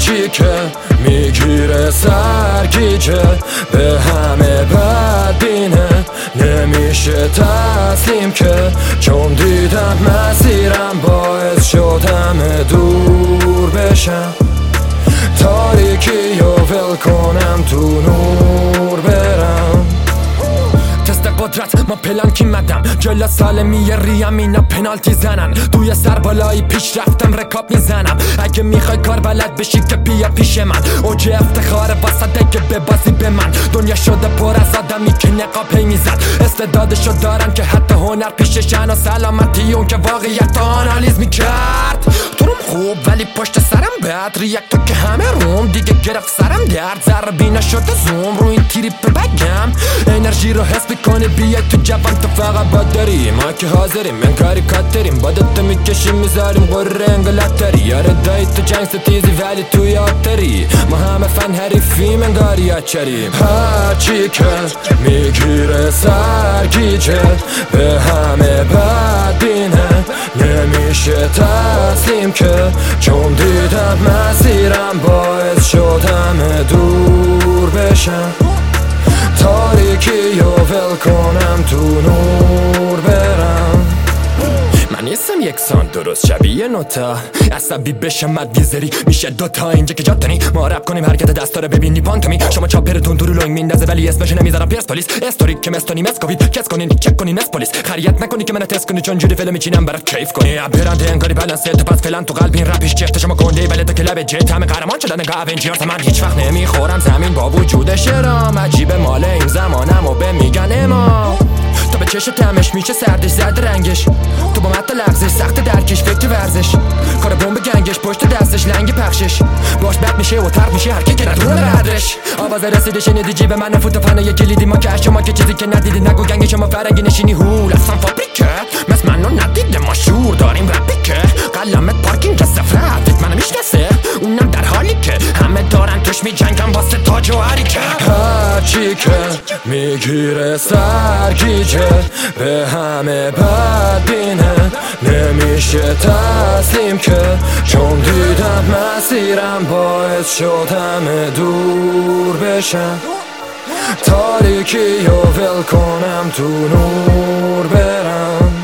هرچی که میگیره سرگیجه به همه بدبینه نمیشه تسلیم که چون دیدم مسیرم باعث شد همه دور بشم تاریکی و ول کنم تو نور برم تست قدرت ما پلان کی مدم جلا سالمی ریم اینا پنالتی زنن توی سر بالایی پیش رفتم رکاب میزنم اگه میخوای کار بلد بشی که بیا پیش من اوج افتخار واسطه که ببازی به من دنیا شده پر از آدمی که نقاب هی میزد استعدادشو دارن که حتی هنر پیششن و سلامتی اون که واقعیت آنالیز میکرد تو روم خوب ولی پشت سرم بد ریاکتو که همه روم دیگه گرفت سرم درد ذره بینا شده زوم رو این تریپ بگم انرژی رو حس میکنی بیای تو جوان تو فقط باد داری ما که حاضریم من کاری کاتریم بادت میکشیم میذاریم قره انگلتری یاره دایی تو جنگ ستیزی ولی توی آتری ما همه فن حریفیم انگاری اچریم هرچی که میگیره سرگیجه به همه بدبینه نمیشه تسلیم که چون دیدم مسیرم باعث شد همه دور بشم تاریکی و ول کنم تو نور برم من نیستم یکسان درست شبیه نوتا عصبی بشم مدویزری میشه دوتا اینجا که جاتنی ما رپ کنیم حرکت دستا رو ببینی پانتومی شما چاپرتون تو رو لنگ میندازه ولی اسمشو نمیذارم پرسپولیس استوری که مستونی مسکوید کس کنین چک کنین اسپولیس خریت نکنی که منو تست کنی چون جوری فیلم میچینم برات کیف کنی برنده انگاری بالانس تو پس فعلا تو قلب این رپش چفت شما گنده ولی تو کلاب جت همه قهرمان شدن گاونجرز من هیچ وقت نمیخورم زمین با وجود شرام عجیبه مال این زمانمو به میگن ما تو به چش تمش میشه سردش زرد رنگش تو با مت لغزش سخت درکش فکر ورزش کار بمب گنگش پشت دستش لنگ پخشش باش بد میشه و ترد میشه هر کی که ندونه قدرش آواز رسیده شنیدی جیب من فوت و فنای کلیدی ما که شما که چیزی که ندیدی نگو گنگ شما فرنگی نشینی هول اصلا فابریکه مثل منو ندیده ما شور داریم رپی که قلمت پارکینگ سفرت منو میشناسه اونم در حالی که همه دارن توش میجنگن واسه تاج و حریکه هرچی که میگیره سرگیجه به همه بدبینه نمیشه تسلیم که چون دیدم مسیرم باعث شد همه دور بشم تاریکی و ول کنم تو نور برم